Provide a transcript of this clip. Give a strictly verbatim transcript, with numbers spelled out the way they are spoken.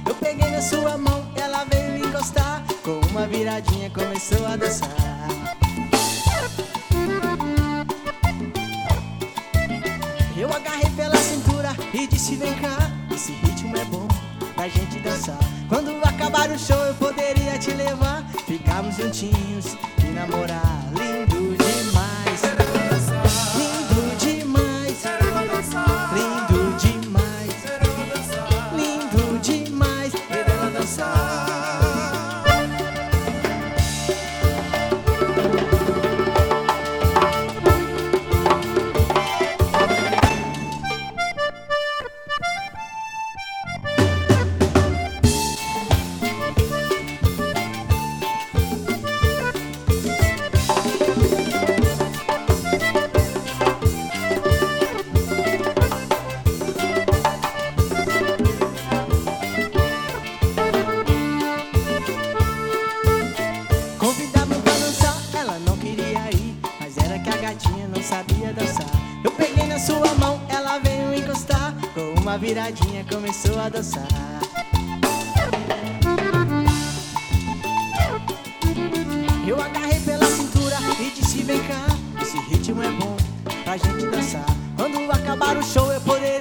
Eu peguei na sua mão, ela veio me encostar. Com uma viradinha começou a dançar. Eu agarrei pela cintura e disse: vem cá, esse ritmo é bom pra gente dançar. Quando acabar o show eu poderia te levar, ficarmos juntinhos e namorar. Lindo demais, lindo demais, lindo demais, lindo demais, ver ela dançar. Convidava pra dançar, ela não queria ir, mas era que a gatinha não sabia dançar. Eu peguei na sua mão, ela veio encostar. Com uma viradinha começou a dançar. Eu agarrei pela cintura e disse: vem cá, esse ritmo é bom pra gente dançar. Quando acabar o show eu poderia